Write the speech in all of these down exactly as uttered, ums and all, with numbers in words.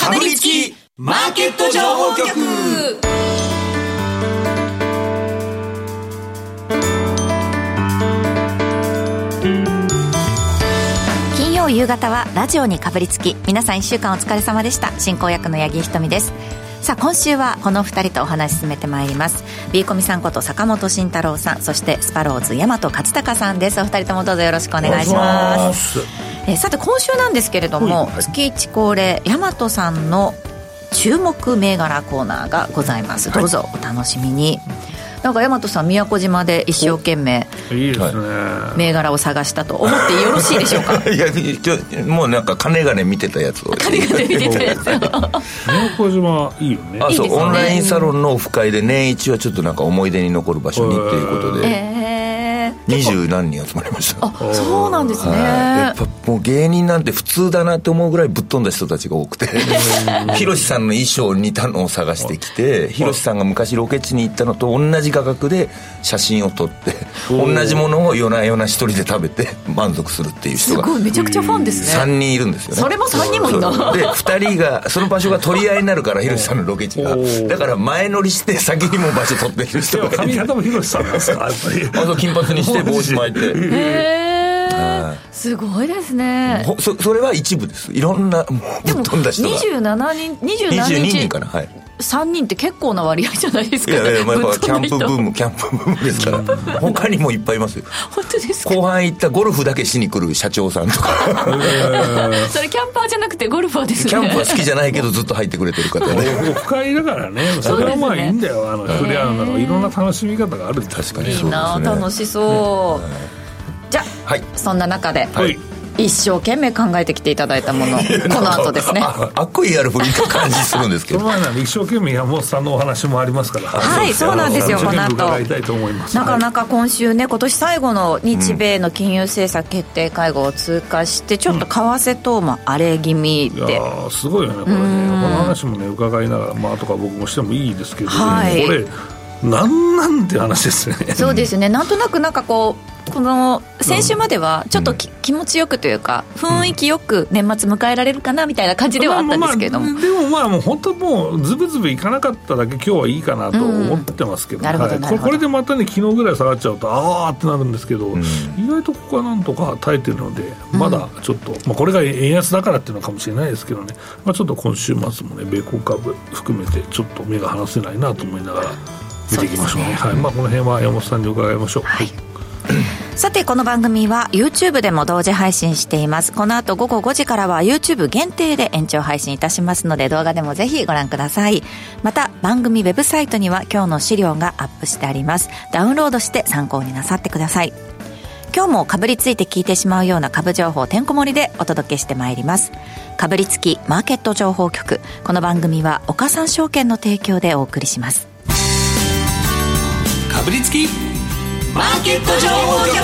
かぶりつきマーケット情報局。 金曜夕方はラジオにかぶりつき、皆さんいっしゅうかんお疲れ様でした。進行役の八木ひとみです。さあ今週はこのふたりとお話進めてまいります。 B コミさんこと坂本慎太郎さん、そしてスパローズ大和勝孝さんです。お二人ともどうぞよろしくお願いします。えー、さて今週なんですけれども、はい、月いち恒例大和さんの注目銘柄コーナーがございます。どうぞお楽しみに。なんか大和さん宮古島で一生懸命いいですね、 銘柄を探したと思ってよろしいでしょうか。 いやちょもうなんか金がね見てたやつを金がね見てたやつを宮古島いいよね。 あ、そう、 いいですね。 オンラインサロンのオフ会で年一はちょっとなんか思い出に残る場所にっていうことで、 えー、 二十何人集まりました。 あ、そうなんですね。 やっぱもう芸人なんて普通だなって思うぐらいぶっ飛んだ人たちが多くてヒロシさんの衣装に似たのを探してきて、ヒロシさんが昔ロケ地に行ったのと同じ価格で写真を撮って同じものを夜な夜な一人で食べて満足するっていう人がすごいめちゃくちゃファンですね。 さんにんいるんですよね。 それもさんにんもいるのでふたりがその場所が取り合いになるから、ヒロシさんのロケ地がだから前乗りして先にも場所取ってる人がいて、 髪型もヒロシさんなんですか。やっぱりあと金髪にして帽子巻いてへー、すごいですね。 そ, それは一部です。いろんなもうぶっ飛んだ人がにじゅうななにんにじゅうななにんにじゅうににんかな、はい、 さんにんって結構な割合じゃないですか、ね、 いやいや、まあ、やっぱキャンプブーム。 ムキャンプブームですから他にもいっぱいいますよ。 本当ですか。 後半行ったゴルフだけしに来る社長さんとかそれキャンパーじゃなくてゴルファーですね。 キャンプは好きじゃないけどずっと入ってくれてる方でオフ会だからね、それはまあいいんだよ。あの触れ合うのいろんな楽しみ方があるんです。 確かにいいな、ね、楽しそう、はい、じゃあ、はい、そんな中で、はい、一生懸命考えてきていただいたものこの後ですね。 あっこいいやるふりと感じするんですけどその前なんで一生懸命山本さんのお話もありますから。 はい、そうなんですよ。この後伺いたいと思います。 なかなか今週ね、今年最後の日米の金融政策決定会合を通過して、うん、ちょっと為替等も荒れ気味で、 いやすごいよねこれね。この話もね伺いながら、まあとか僕もしてもいいですけど、ね、はい、これなんなんて話ですね。 そうですね。なんとなくなんかこうこの先週まではちょっと、うん、気持ちよくというか雰囲気よく年末迎えられるかなみたいな感じではあったんですけれども、 まあまあ、でもまあもう本当もうズブズブいかなかっただけ今日はいいかなと思ってますけど、うん、 なるほど、はい、 これでまたね昨日ぐらい下がっちゃうとあーってなるんですけど、うん、意外とここはなんとか耐えてるのでまだちょっと、うんまあ、これが円安だからっていうのかもしれないですけどね、まあ、ちょっと今週末もね米国株含めてちょっと目が離せないなと思いながら見ていきましょうね。はい、まあ、この辺は山本さんに伺いましょう。はい。 さてこの番組は YouTube でも同時配信しています。この後午後ごじからは YouTube 限定で延長配信いたしますので、動画でもぜひご覧ください。また番組ウェブサイトには今日の資料がアップしてあります。ダウンロードして参考になさってください。今日もかぶりついて聞いてしまうような株情報てんこ盛りでお届けしてまいります。かぶりつきマーケット情報局。この番組は岡三証券の提供でお送りします。 かぶりつきマーケット情報局。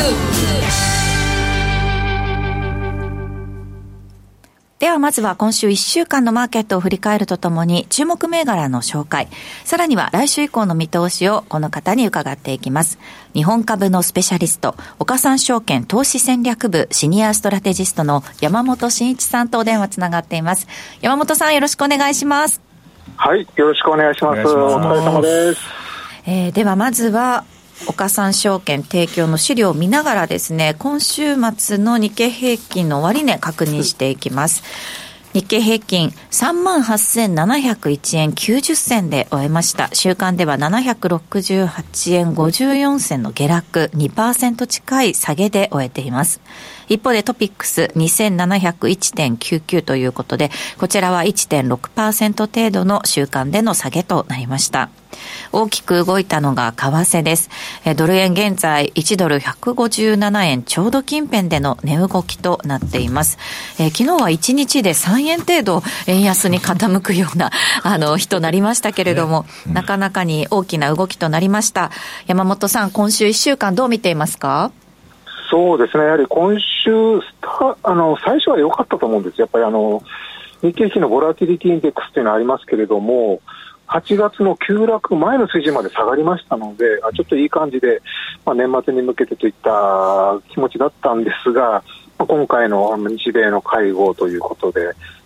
ではまずは今週いっしゅうかんのマーケットを振り返るとともに注目銘柄の紹介、さらには来週以降の見通しをこの方に伺っていきます。日本株のスペシャリスト、岡三証券投資戦略部シニアストラテジストの山本真一さんとお電話つながっています。山本さんよろしくお願いします。 はい、よろしくお願いします。お疲れ様です。 えー、ではまずは岡三証券提供の資料を見ながらですね、今週末の日経平均の終値確認していきます。日経平均 さんまんはっせんななひゃくいちえんきゅうじゅっせんで終えました。週間ではななひゃくろくじゅうはちえんごじゅうよんせんの下落、 にパーセント 近い下げで終えています。一方でトピックス にせんななひゃくいちてんきゅうきゅう ということで、こちらは いってんろくパーセント 程度の週間での下げとなりました。大きく動いたのが為替です。ドル円現在いちドルひゃくごじゅうななえんちょうど近辺での値動きとなっています。えー、昨日はいちにちでさんえん程度円安に傾くようなあの日となりましたけれども、うん、なかなかに大きな動きとなりました。山本さん、今週いっしゅうかんどう見ていますか？ そうですね、やはり今週スタあの最初は良かったと思うんです。やっぱりあの日経平均のボラティリティインデックスというのはありますけれども、はちがつの急落前の水準まで下がりましたので、あちょっといい感じで、まあ、年末に向けてといった気持ちだったんですが、まあ、今回の日米の会合ということで、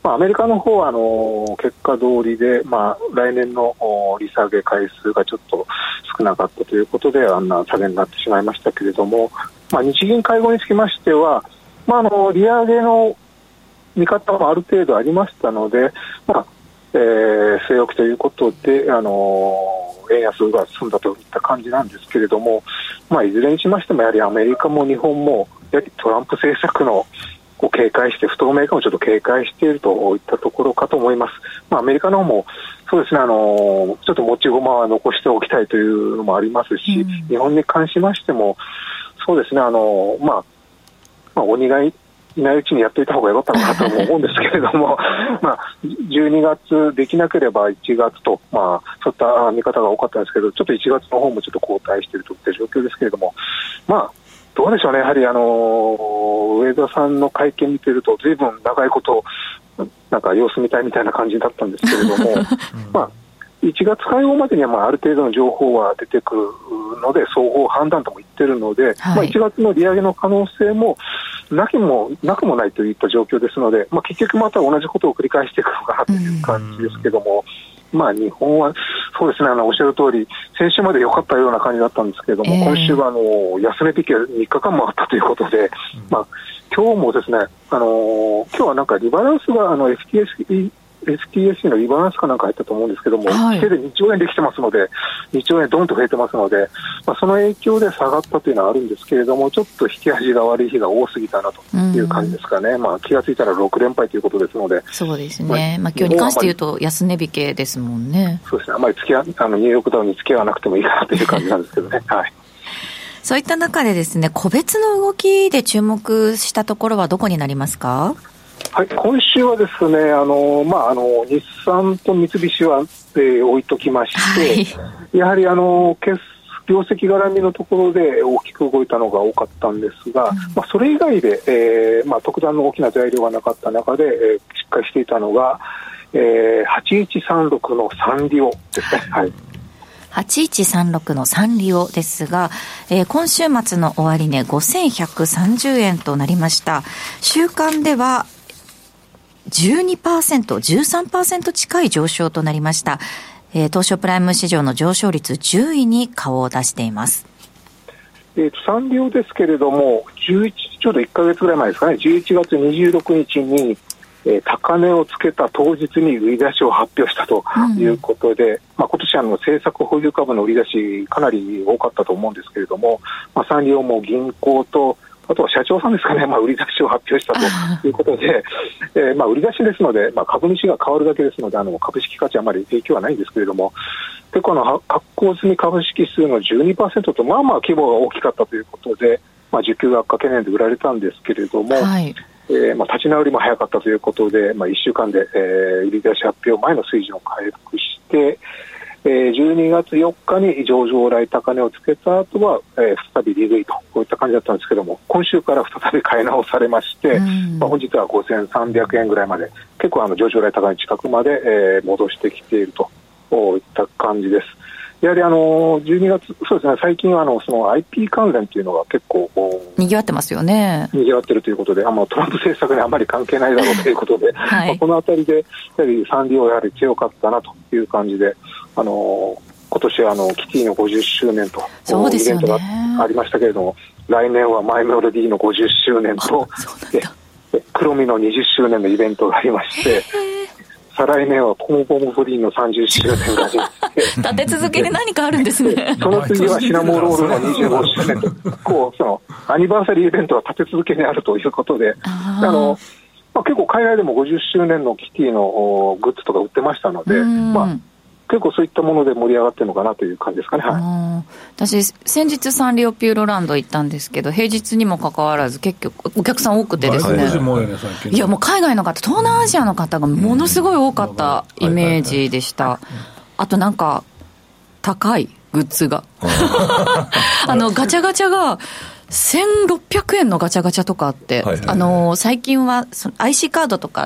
まあ、アメリカの方はあの結果通りで、まあ、来年の利下げ回数がちょっと少なかったということであんな下げになってしまいましたけれども、まあ、日銀会合につきましては、まあ、あの利上げの見方もある程度ありましたので、まあえー、据え置きということで、あの円安が進んだといった感じなんですけれども、まあ、いずれにしましてもやはりアメリカも日本もやはりトランプ政策のを警戒して不透明感をちょっと警戒しているといったところかと思います。まあ、アメリカの方もそうですね、あのちょっと持ち駒は残しておきたいというのもありますし、うん、日本に関しましてもそうですね、あの、まあまあ、鬼がいないうちにやっておいた方がよかったのかとも思うんですけれどもまあじゅうにがつできなければいちがつと、まあ、そういった見方が多かったんですけど、ちょっといちがつの方もちょっと後退しているといった状況ですけれども、まあどうでしょうね、やはりあの上田さんの会見見てるとずいぶん長いことなんか様子見たいみたいな感じだったんですけれども、うん、まあいちがつ会合までにはまあある程度の情報は出てくるので総合判断とも言ってるので、はい、まあ、いちがつの利上げの可能性もなきもなくもないといった状況ですので、まあ、結局また同じことを繰り返していくのかなという感じですけども、うん、まあ、日本はそうですね、あのおっしゃる通り先週まで良かったような感じだったんですけれども、えー、今週はあの安値引きがみっかかんもあったということで、うん、まあ、今日もですね、あの今日はなんかリバランスがあの エフティーエスエフティーエスシー のリバランスかなんか入ったと思うんですけども、はい、手でにちょうえんできてますので、にちょうえんドンと増えてますので、まあ、その影響で下がったというのはあるんですけれども、ちょっと引き味が悪い日が多すぎたなという感じですかね。まあ、気がついたらろくれんぱいということですので。 そうですね、まあ、今日に関して言うと安値引けですもんね。 そうですね、あまり付き合あのニューヨークダウンに付き合わなくてもいいかなという感じなんですけどねはい。 そういった中でですね、個別の動きで注目したところはどこになりますか？ はい、今週はですね、あの、まあ、あの日産と三菱は、えー、置いときまして、はい、やはりあの決業績絡みのところで大きく動いたのが多かったんですが、うん、まあ、それ以外で、えーまあ、特段の大きな材料がなかった中で、えー、しっかりしていたのが、えー、はちいちさんろくのサンリオですね。はい、 はちいちさんろくのサンリオですが、えー、今週末の終値ごせんひゃくさんじゅうえんとなりました。週間ではじゅうにパーセント、じゅうさんパーセント 近い上昇となりました。えー、東証プライム市場の上昇率じゅういに顔を出しています。 えー、とサンリオですけれども、じゅういちちょうどいっかげつぐらい前ですかね、じゅういちがつにじゅうろくにちに、えー、高値をつけた当日に売り出しを発表したということで、うん、まあ、今年あの政策保有株の売り出しかなり多かったと思うんですけれども、まあ、サンリオも銀行とあとは社長さんですかね、まあ、売り出しを発表したということで、えーまあ、売り出しですので、まあ、株主が変わるだけですので、あの株式価値はあまり影響はないんですけれども、結構あの発行済み株式数の じゅうにパーセント と、まあまあ規模が大きかったということで、まあ、需給悪化懸念で売られたんですけれども、はい、えーまあ、立ち直りも早かったということで、まあ、いっしゅうかんで、えー、売り出し発表前の水準を回復して、えー、じゅうにがつよっかに上場来高値をつけた後は、えー、再び利食いとこういった感じだったんですけども、今週から再び買い直されまして、まあ、本日はごせんさんびゃくえんぐらいまで結構あの上場来高値近くまで、えー、戻してきているといった感じです。やはりあのじゅうにがつ、そうですね、最近はあのその アイピー 関連というのが結構にぎわってますよね。 にぎわってるということで、あのトランプ政策にあまり関係ないだろうということで、はい、まあ、このあたりでやはりサンリオやはり強かったなという感じで、あの今年はあのキティのごじゅっしゅうねんとそうですよね、 イベントがありましたけれども、来年はマイメロディのごじゅっしゅうねんと黒みのにじゅっしゅうねんのイベントがありまして、再来年はポムポムプリンのさんじゅっしゅうねんがありまして立て続けに何かあるんですねその次はシナモロールのにじゅうごしゅうねんとこうそのアニバーサリーイベントは立て続けにあるということで、あの、まあ、結構海外でもごじゅっしゅうねんのキティのグッズとか売ってましたので、まあ結構そういったもので盛り上がってるのかなという感じですかね。はい、 私先日サンリオピューロランド行ったんですけど、平日にもかかわらず結局お客さん多くてですね、いやもう海外の方、東南アジアの方がものすごい多かったイメージでした。あとなんか高いグッズがあのガチャガチャがせんろっぴゃくえんのガチャガチャとかあって、はいはいはい、あの最近はその アイシー カードとか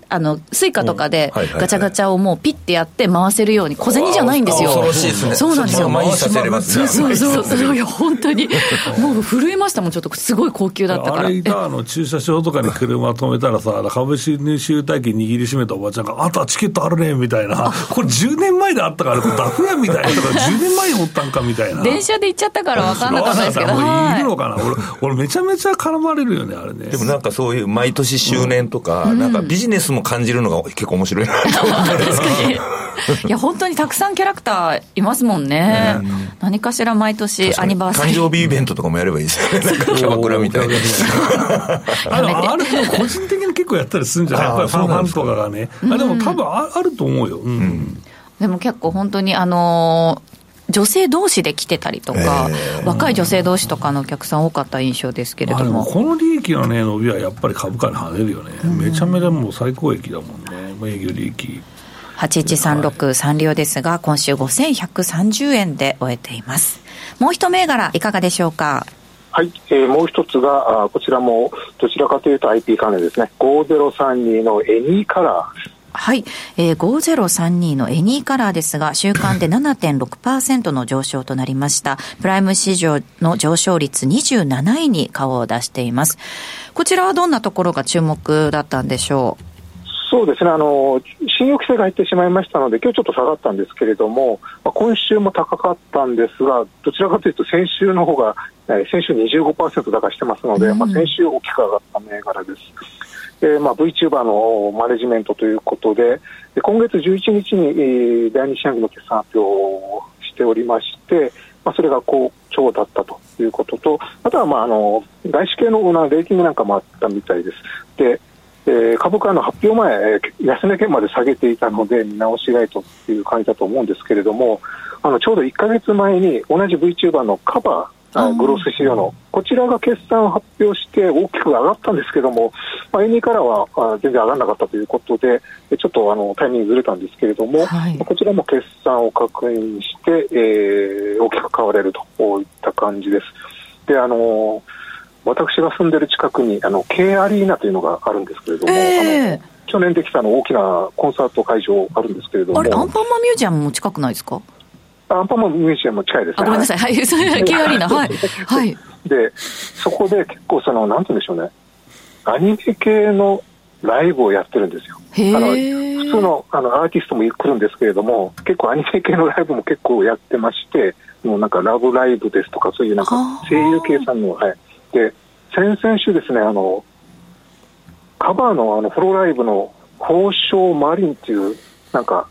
あのスイカとかではいはいはいガチャガチャをもうピッてやって回せるように小銭じゃないんですよ。 恐ろしいですね。 そうなんですよ。 回させれますね。 そうそうそうそう。いや本当にもう震えましたもん。ちょっとすごい高級だったから。 あれがあの駐車場とかに車止めたらさ、株式入体験握りしめたおばちゃんが、あとはチケットあるねみたいな、これじゅうねんまえであったから、ダフ屋みたいなとか、じゅうねんまえにおったんかみたいな。 電車で行っちゃったから分かんなかったですけど、 いるのかな、俺、俺めちゃめちゃ絡まれるよね、あれね。 でもなんかそういう毎年周年とか、うん、なんかビジネスも感じるのが結構面白いなと思った確かに。いや本当にたくさんキャラクターいますもんね。うん、何かしら毎年アニバーサリー。 誕生日イベントとかもやればいいですよね。なんかキャバクラみたいな。 あのあるの個人的に結構やったりするんじゃない？やっぱりファンファンとかがね。あでも多分 あ, あると思うよ。うんうん、 でも結構本当にあのー。女性同士で来てたりとか、若い女性同士とかのお客さん多かった印象ですけれども、 まあ、でもこの利益の、ね、伸びはやっぱり株価に跳ねるよね、うん、めちゃめちゃもう最高益だもんね、営業利益。 はちいちさんろくサンリオですが、今週ごせんひゃくさんじゅうえんで終えています。もう一銘柄いかがでしょうか。 はい、えー、もう一つがあこちらもどちらかというと アイピー 関連ですね。ごぜろさんにのエニーカラーです。 はい、えー、ごぜろさんにのエニーカラーですが、週間で ななてんろくパーセント の上昇となりました。プライム市場の上昇率にじゅうなないに顔を出しています。こちらはどんなところが注目だったんでしょう。 そうですね、あの信用規制が入ってしまいましたので今日ちょっと下がったんですけれども、まあ、今週も高かったんですが、どちらかというと先週の方が、えー、先週 にじゅうごパーセント 高してますので、うんまあ、先週大きく上がった銘柄です。えーまあ、VTuber のマネジメントということで、で今月じゅういちにちに、えー、だいに四半期の決算発表をしておりまして、まあ、それが好調だったということと、あとは、まあ、あの外資系のレーティングなんかもあったみたいです。でえー、株価の発表前、安値圏まで下げていたので見直し買いという感じだと思うんですけれども、あのちょうどいっかげつまえに同じ VTuber のカバーグロース指標のこちらが決算を発表して大きく上がったんですけども、まあ、エニーからは全然上がらなかったということでちょっとあのタイミングずれたんですけれども、はい、こちらも決算を確認して、えー、大きく買われるといった感じです。であの私が住んでる近くにあの K アリーナというのがあるんですけれども、えー、あの去年できたの大きなコンサート会場あるんですけれども、 あれアンパンマンミュージアムも近くないですか。 アンパンマンミュージアムも近いですね。 あごめんなさい、はい、それ K アリーナはい、はい、 でそこで結構そのなんて言うんでしょうね、アニメ系のライブをやってるんですよ。あの普通の、あのアーティストも来るんですけれども、結構アニメ系のライブも結構やってまして、もうなんかラブライブですとかそういうなんか声優系さんの、はい、で先々週ですね、あのカバーのあのプロライブの宝生マリンっていうなんか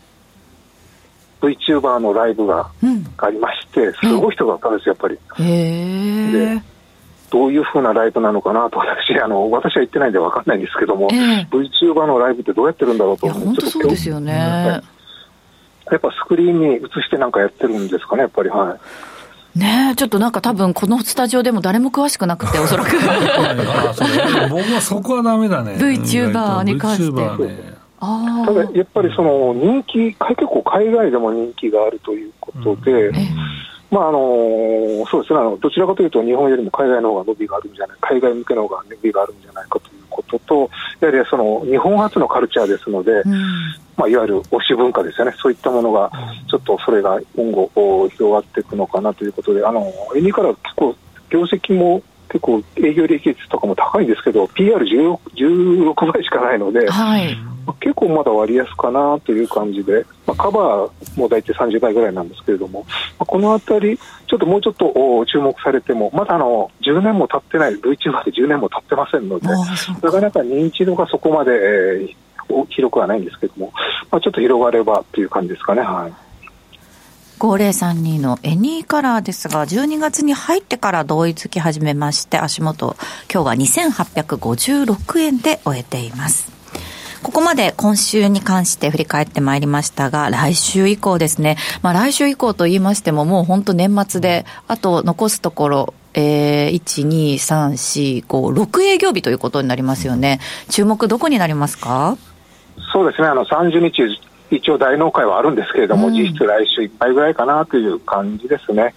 VTuber のライブがありまして、うん、すごい人があったんですよやっぱり。 へでどういう風なライブなのかなと私あの私は行ってないんで分かんないんですけども、えー、VTuber のライブってどうやってるんだろうと。 いや本当そうですよね、 やっぱスクリーンに映してなんかやってるんですかねやっぱり。はいねえ、ちょっとなんか多分このスタジオでも誰も詳しくなくておそらくあそ僕はそこはダメだね VTuber に関して、 ね、 あただやっぱりその人気結構海外でも人気があるということで、うんえまああのそうですね、あのどちらかというと日本よりも海外の方が伸びがあるんじゃない海外向けの方が伸びがあるんじゃないかということと、やはりその日本発のカルチャーですので、うんまあ、いわゆる推し文化ですよね、そういったものがちょっとそれが今後広がっていくのかなということで、あのエニーから結構業績も結構営業利益率とかも高いんですけど ピーアールじゅうろく 倍しかないので、はいまあ、結構まだ割安かなという感じで、まあ、カバーも大体さんじゅうばいぐらいなんですけれども、まあ、このあたりちょっともうちょっと注目されてもまだあのじゅうねんも経ってない VTuber でじゅうねんも経ってませんので、なかなか認知度がそこまで、えー、広くはないんですけども、まあ、ちょっと広がればという感じですかね。はいごぜろさんにのエニーカラーですが、じゅうにがつに入ってから同意付き始めまして、足元今日はにせんはっぴゃくごじゅうろくえんで終えています。ここまで今週に関して振り返ってまいりましたが、来週以降ですね、まあ、来週以降と言いましてももう本当年末であと残すところ、えー、いち、に、さん、よん、ご、ろく営業日ということになりますよね。注目どこになりますか。 そうですね、あのさんじゅうにち一応大納会はあるんですけれども、うん、実質来週いっぱいぐらいかなという感じですね。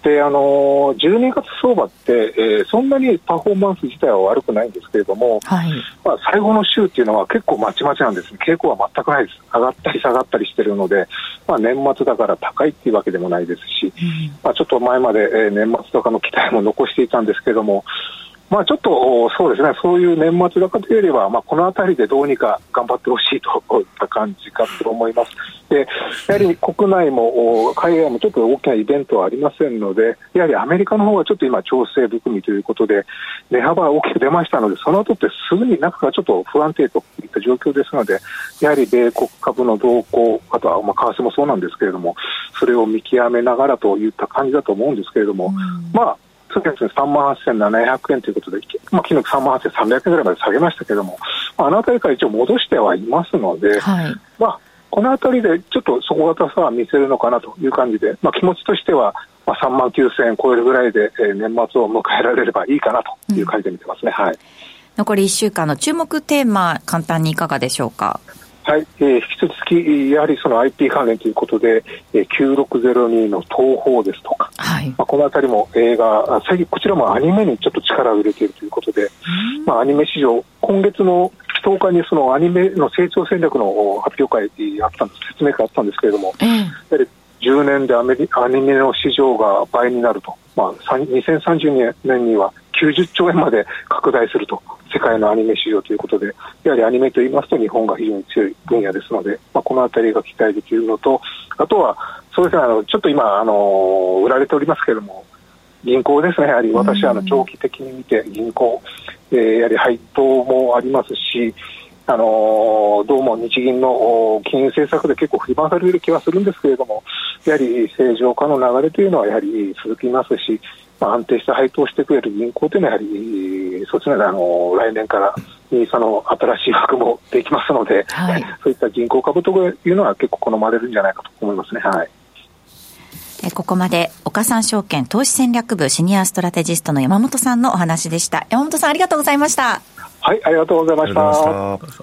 であのじゅうにがつ相場って、えー、そんなにパフォーマンス自体は悪くないんですけれども、はい、まあ、最後の週っていうのは結構まちまちなんですね。傾向は全くないです。上がったり下がったりしてるので、まあ、年末だから高いっていうわけでもないですし、うん、まあ、ちょっと前まで、えー、年末高の期待も残していたんですけれども、まあ、ちょっとそうですね、そういう年末高というよりは、まあ、このあたりでどうにか頑張ってほしいといった感じかと思います。でやはり国内も海外もちょっと大きなイベントはありませんので、やはりアメリカの方がちょっと今調整含みということで値幅が大きく出ましたので、その後ってすぐに中がちょっと不安定といった状況ですので、やはり米国株の動向、あとはまあ為替もそうなんですけれども、それを見極めながらといった感じだと思うんですけれども、うん、まあそうですね、さんまんはっせんななひゃくえんということで、まあ、昨日さんまんはっせんさんびゃくえんぐらいまで下げましたけれども、まあ、あのあたりから一応戻してはいますので、はい、まあ、このあたりでちょっと底堅さは見せるのかなという感じで、まあ、気持ちとしては、まあ、さんまんきゅうせんえん超えるぐらいで、えー、年末を迎えられればいいかなという感じで見てますね、うん、はい、 残りいっしゅうかんの注目テーマ、簡単にいかがでしょうか。 はい、えー、引き続きやはりその アイピー 関連ということで、えー、きゅうろくぜろにの東宝ですとか、はい、まあ、このあたりも映画、最近こちらもアニメにちょっと力を入れているということで、まあ、アニメ市場、今月のとおかにそのアニメの成長戦略の発表会あったんです、説明会あったんですけれども、うん、やはりじゅうねんでアメリアニメの市場が倍になると、まあ、にせんさんじゅうねんにはきゅうじゅっちょうえんまで拡大すると、世界のアニメ市場ということで、やはりアニメといいますと日本が非常に強い分野ですので、まあ、このあたりが期待できるのと、あとはそうですね、あのちょっと今あの売られておりますけれども、銀行ですね、やはり私はあの長期的に見て銀行、えー、やはり配当もありますし、あのー、どうも日銀の金融政策で結構振り回される気はするんですけれども、やはり正常化の流れというのはやはり続きますし、まあ、安定した配当をしてくれる銀行というのはやはりそちらで、あのー、来年からニーサの新しい枠もできますので、はい、そういった銀行株というのは結構好まれるんじゃないかと思いますね。はい、 ここまで岡三証券投資戦略部シニアストラテジストの山本さんのお話でした。山本さん、ありがとうございました。 はい、ありがとうございました。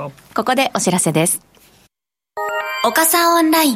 ここでお知らせです。 岡三オンライン。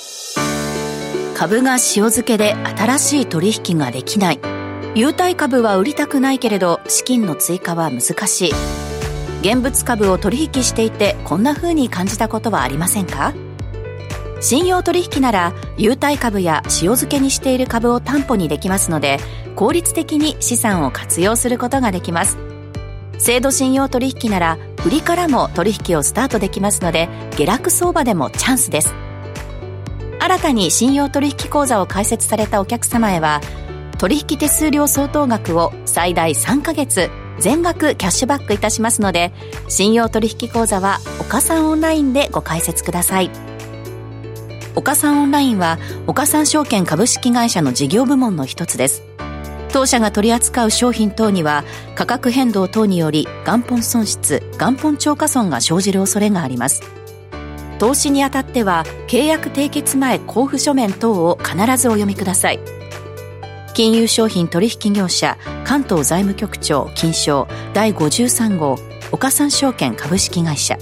株が塩漬けで新しい取引ができない。優待株は売りたくないけれど資金の追加は難しい。現物株を取引していてこんな風に感じたことはありませんか？信用取引なら優待株や塩漬けにしている株を担保にできますので、効率的に資産を活用することができます。制度信用取引なら売りからも取引をスタートできますので、下落相場でもチャンスです。新たに信用取引口座を開設されたお客様へは、取引手数料相当額を最大さんかげつ全額キャッシュバックいたしますので、信用取引口座は岡三オンラインでご開設ください。岡三オンラインは岡三証券株式会社の事業部門の一つです。当社が取り扱う商品等には価格変動等により元本損失、元本超過損が生じる恐れがあります。投資にあたっては契約締結前交付書面等を必ずお読みください。金融商品取引業者関東財務局長金商だいごじゅうさん号岡三証券株式会社。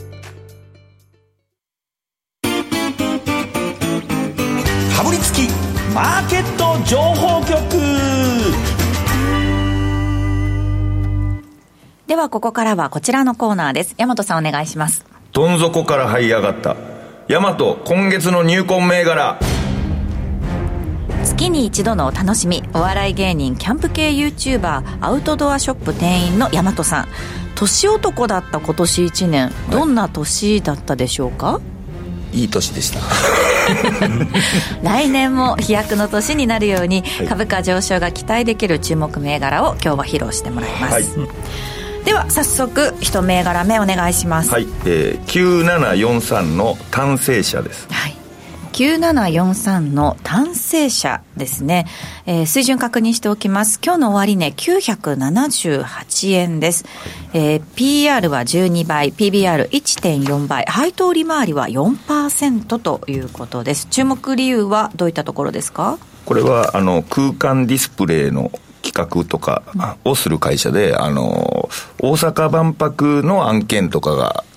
かぶりつきマーケット情報局。 ではここからはこちらのコーナーです。大和さん、お願いします。 どん底から這い上がった大和今月の入魂銘柄。 月に一度のお楽しみ、お笑い芸人キャンプ系 YouTuber アウトドアショップ店員の大和さん、年男だった今年いちねん、どんな年だったでしょうか？ いい年でした来年も飛躍の年になるように、はい、株価上昇が期待できる注目銘柄を今日は披露してもらいます、はい、では早速一銘柄目お願いします。 はい、えー、きゅうななよんさんの単成者です。 はい、きゅうななよんさんの単成者ですね、えー、水準確認しておきます。今日の終値きゅうひゃくななじゅうはちえんです、はい、えー、ピーアール はじゅうにばい、 ピービーアールいってんよん 倍、配当利回りは よんパーセント ということです。注目理由はどういったところですか？ これはあの空間ディスプレイの企画とかをする会社で、あの大阪万博の案件とかが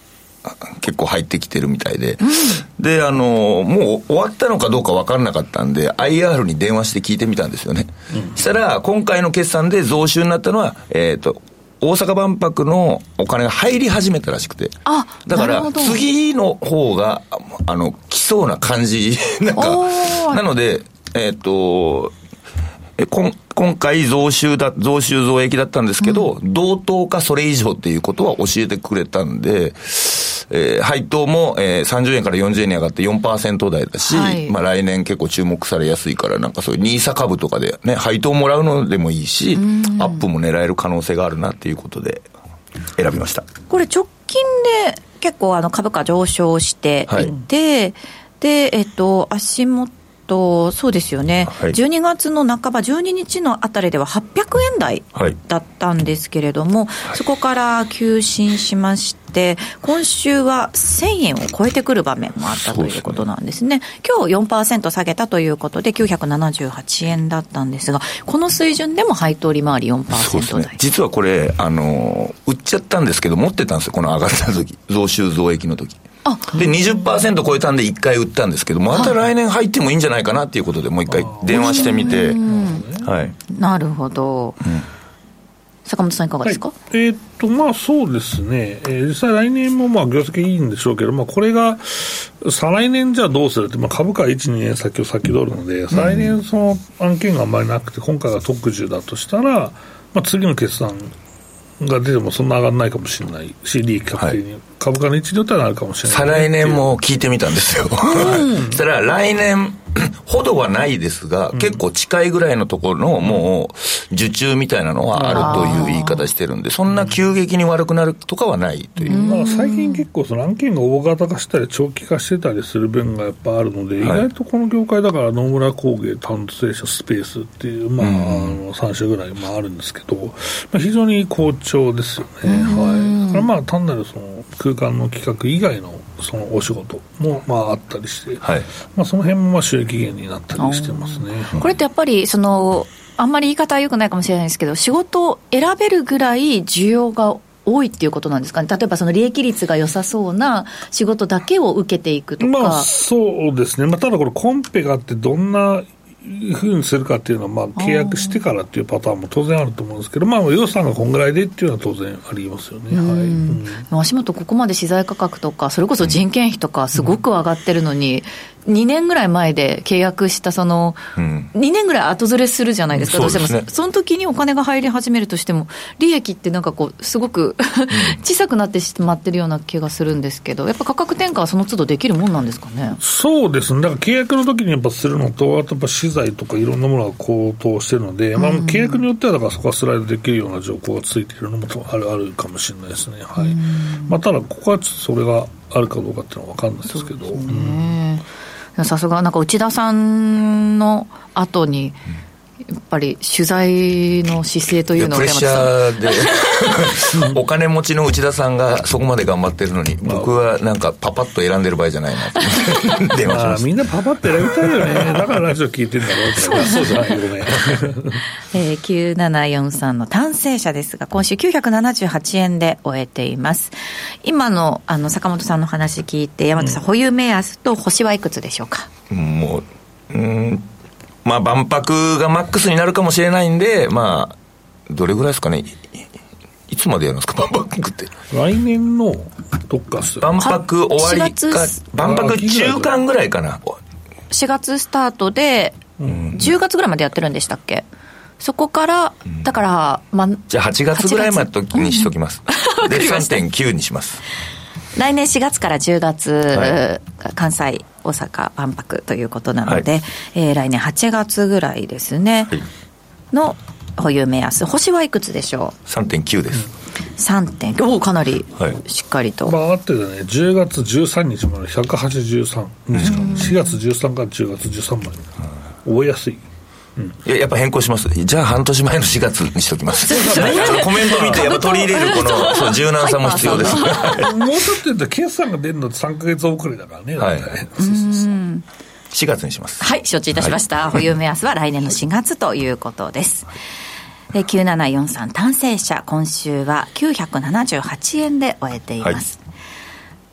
結構入ってきてるみたいで、うん、であのもう終わったのかどうか分からなかったんで アイアール に電話して聞いてみたんですよね、うん、したら今回の決算で増収になったのは、えーと大阪万博のお金が入り始めたらしくて、あ、だから次の方があの来そうな感じなんかなので、えっとえこ今回増収だ増収増益だったんですけど、うん、同等かそれ以上っていうことは教えてくれたんで、えー、配当も、えー、さんじゅうえんからよんじゅうえんに上がって よんパーセント 台だし、はい、まあ、来年結構注目されやすいから、なんかそういうニーサ株とかでね配当もらうのでもいいし、アップも狙える可能性があるなっていうことで選びました。 これ直近で結構あの株価上昇していて、はい、で、えっと、足元とそうですよね、はい、じゅうにがつの半ばじゅうににちのあたりでははっぴゃくえん台だったんですけれども、はい、そこから急進しまして今週はせんえんを超えてくる場面もあったということなんですね。今日 よんパーセント 下げたということできゅうひゃくななじゅうはちえんだったんですが、この水準でも配当利回り よんパーセント 台、ね、 実はこれあの売っちゃったんですけど持ってたんですよ、この上がった時、増収増益の時で にじゅっパーセント 超えたんでいっかい売ったんですけど、また来年入ってもいいんじゃないかなっていうことでもういっかい電話してみて、はい、 なるほど、うん、坂本さんいかがですか。はい、 えー、っとまあそうですね、えー、実際来年もまあ業績いいんでしょうけど、まあ、これが再来年じゃあどうするって、まあ、株価はいち、にねん先を先取るので、再来年その案件があんまりなくて今回が特需だとしたら、まあ、次の決算が出てもそんな上がらないかもしれないし、利益確定に、はい、株価の位置によってはなるかもしれない。 再来年も聞いてみたんですよ。そしたら来年ほどはないですが、うん、結構近いぐらいのところのもう受注みたいなのはあるという言い方してるんで、そんな急激に悪くなるとかはないという、うん、 まあ、最近結構その案件が大型化したり長期化してたりする分がやっぱあるので、はい、意外とこの業界だから野村工芸、単製車、スペースっていう、まあ、うん、あのさん種ぐらいまああるんですけど、まあ、非常に好調ですよね、はい、だからまあ単なるその空間の企画以外のそのお仕事もまああったりして、はい、まあ、その辺もまあ収益源になったりしてますね。 これってやっぱりそのあんまり言い方は良くないかもしれないですけど、仕事を選べるぐらい需要が多いっていうことなんですかね。例えばその利益率が良さそうな仕事だけを受けていくとか。 まあそうですね、まあ、ただこれコンペがあってどんなふうにするかっていうのは、まあ契約してからっていうパターンも当然あると思うんですけど、まあ予算がこんぐらいでっていうのは当然ありますよね。はい、うん、 足元ここまで資材価格とかそれこそ人件費とかすごく上がってるのに、うん、にねんぐらい前で契約したその、うん、にねんぐらい後ずれするじゃないですか、どうしても そ,、ね、その時にお金が入り始めるとしても利益ってなんかこうすごく小さくなってしまってるような気がするんですけど、やっぱ価格転嫁はその都度できるもんなんですかね。 そうですね、だから契約の時にやっぱするのと、あとやっぱ資材とかいろんなものが高騰してるので、うん、まあ、契約によってはだからそこはスライドできるような条項がついているのもある、あるかもしれないですね。はい、うん、まあ、ただここはちょっとそれがあるかどうかっていうのは分かんないですけど、 さすがなんか内田さんの後にやっぱり取材の姿勢というのをプレッシャーでお金持ちの内田さんがそこまで頑張ってるのに、僕はなんかパパッと選んでる場合じゃないなと電話しました。 みんなパパッと選びたいよね。だからラジオ聞いてんだろうって。そうじゃないよね。 えー、きゅうななよんさんの単成者ですが今週きゅうひゃくななじゅうはちえんで終えています。今 の, あの坂本さんの話聞いて山田さん、うん、保有目安と星はいくつでしょうか。 もう、うーんまあ、万博がマックスになるかもしれないんで、まあ、どれぐらいですかね、 い, いつまでやるんですか、万博って。 来年のどっかす万博終わりか、万博中間ぐらいかな。 しがつスタートで、じゅうがつぐらいまでやってるんでしたっけ。そこから、うん、だから、ま、 じゃあはちがつぐらいまでにしときます。で、さんてんきゅう にします。 来年しがつからじゅうがつ、はい、関西大阪万博ということなので、はい、えー、来年はちがつぐらいですね、はい、の保有目安。星はいくつでしょう。 さんてんきゅう です。 さんてんきゅう、おかなりしっかりと、 はい、まあ、あってね、じゅうがつじゅうさんにちまでひゃくはちじゅうさんにちか、しがつじゅうさんからじゅうがつじゅうさんまで、覚えやすい。 うん、いや、やっぱ変更します。じゃあ半年前のしがつにしときますコメント見てやっぱ取り入れるこのそう柔軟さも必要ですもうちょっと言うと決算が出るのってさんかげつ遅れだからね。はい、 しがつにします。 はい、承知いたしました、はい、保有目安は来年のしがつということです。できゅうななよんさん単成者今週はきゅうひゃくななじゅうはちえんで終えています。はい、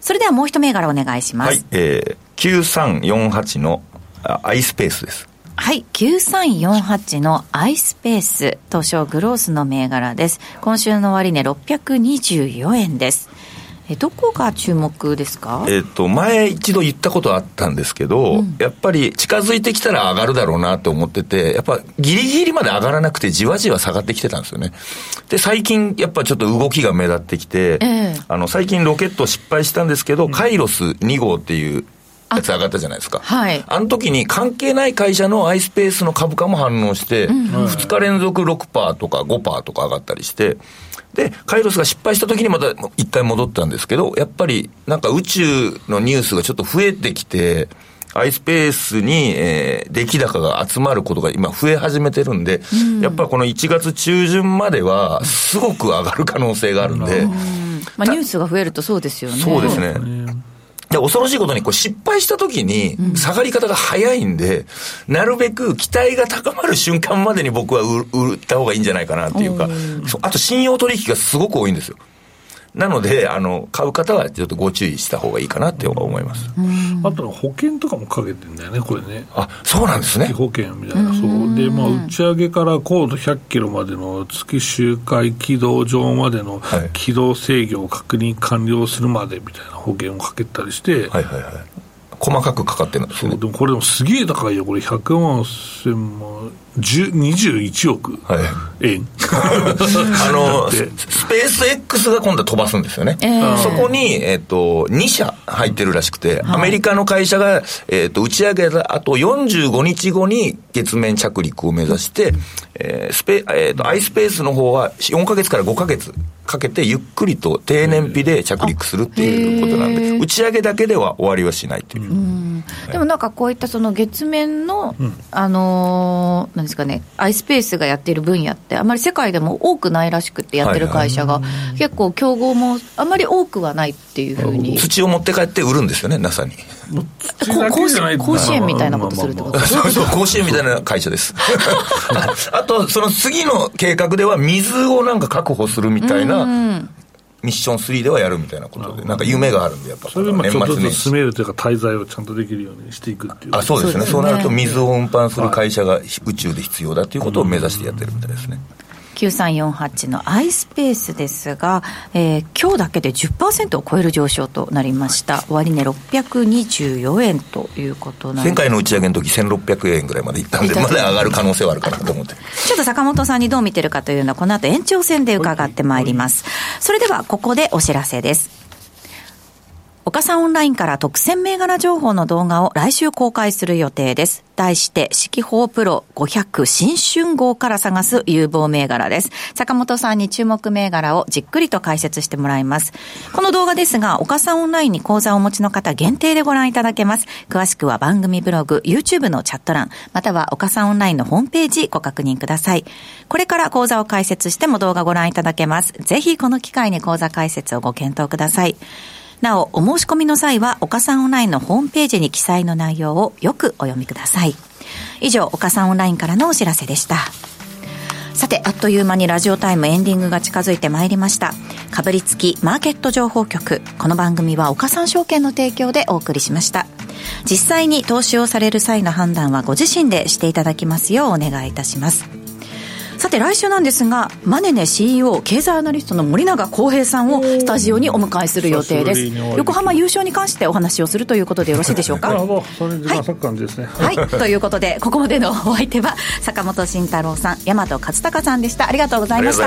それではもう一銘柄お願いします。 はい、えー、きゅうさんよんはちのアイスペースです。 はい、きゅうさんよんはちのアイスペース、東証グロースの銘柄です。今週の終値ろっぴゃくにじゅうよえんです。えどこが注目ですか？ えっと前一度言ったことあったんですけど、うん、やっぱり近づいてきたら上がるだろうなと思ってて、やっぱギリギリまで上がらなくてじわじわ下がってきてたんですよね。で最近やっぱちょっと動きが目立ってきて、えー、あの最近ロケット失敗したんですけど、うん、カイロスに号っていうやつ上がったじゃないですか。あ、はい、あの時に関係ない会社のアイスペースの株価も反応して、うんうん、ふつか連続 ろくパーセント とか ごパーセント とか上がったりして、でカイロスが失敗した時にまた一回戻ったんですけど、やっぱりなんか宇宙のニュースがちょっと増えてきて、アイスペースに、えー、出来高が集まることが今増え始めてるんで、うん、やっぱりこのいちがつ中旬まではすごく上がる可能性があるんで、うん、 まあ、ニュースが増えるとそうですよね。 そうですね。で恐ろしいことにこう失敗した時に下がり方が早いんで、うん、なるべく期待が高まる瞬間までに僕は売った方がいいんじゃないかなっていうか、あと信用取引がすごく多いんですよ。なのであの買う方はちょっとご注意した方がいいかなって思います。 あと保険とかもかけてるんだよね、これね。 あ、そうなんですね。 保険みたいな。そうで、まあ、打ち上げから高度ひゃっキロまでの月周回軌道上までの軌道制御を確認完了するまでみたいな保険をかけたりして、はいはいはい、 細かくかかってるんですよね。 そうでもこれでもすげえ高いよ。これひゃくまんせんまんにじゅういちおくえん、 はい、あのスペース X が今度は飛ばすんですよね、えー、そこに、えー、とにしゃ入ってるらしくて、はい、アメリカの会社が、えー、と打ち上げたあとよんじゅうごにちごに月面着陸を目指して、えースペえー、とアイスペースの方はよんかげつからごかげつかけてゆっくりと低燃費で着陸するっていうことなんで、打ち上げだけでは終わりはしないという、うん、 はい、でもなんかこういったその月面の、うん、あのー、なんですかね、アイスペースがやっている分野ってあまり世界でも多くないらしくて、やってる会社が、はいはい、結構競合もあまり多くはないっていうふうに。 土を持って帰って売るんですよね、 ナサ に。 甲子園みたいなことするってこと？ そうそう、甲子園みたいな会社ですあとその次の計画では水をなんか確保するみたいな、うん、ミッションスリーではやるみたいなことで、なんか夢があるんで、やっぱそれでまあちょっとずつ進めるというか、滞在をちゃんとできるようにしていくっていう。 あ、そうですね。そうですね。そうなると水を運搬する会社が宇宙で必要だということを目指してやってるみたいですね。 きゅうさんよんはちのアイスペースですが、えー、今日だけで じゅっパーセント を超える上昇となりました。終値ろっぴゃくにじゅうよえんということなんです。 前回の打ち上げの時せんろっぴゃくえんぐらいまでいったんで、まだ上がる可能性はあるかなと思ってちょっと坂本さんにどう見てるかというのはこの後延長戦で伺ってまいります。それではここでお知らせです。岡さんオンラインから特選銘柄情報の動画を来週公開する予定です。題して四季報プロごひゃく新春号から探す有望銘柄です。坂本さんに注目銘柄をじっくりと解説してもらいます。この動画ですが、岡さんオンラインに講座をお持ちの方限定でご覧いただけます。詳しくは番組ブログ、YouTube のチャット欄、または岡さんオンラインのホームページご確認ください。これから講座を解説しても動画ご覧いただけます。ぜひこの機会に講座解説をご検討ください。なお、お申し込みの際は岡さんオンラインのホームページに記載の内容をよくお読みください。以上、岡さんオンラインからのお知らせでした。さて、あっという間にラジオタイムエンディングが近づいてまいりました。かぶりつきマーケット情報局、この番組は岡さん証券の提供でお送りしました。実際に投資をされる際の判断はご自身でしていただきますようお願いいたします。さて来週なんですが、マネネ シーイーオー 経済アナリストの森永康平さんをスタジオにお迎えする予定です。横浜優勝に関してお話をするということでよろしいでしょうか。 なるほど、それでまさく感じですね。 はい、はい、ということでここまでのお相手は坂本慎太郎さん、大和勝孝さんでした。ありがとうございました。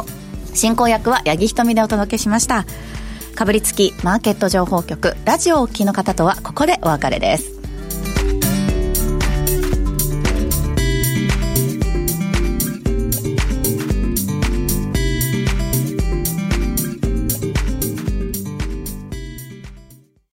進行役は八木ひとみでお届けしました。かぶりつきマーケット情報局、ラジオをお聞きの方とはここでお別れです。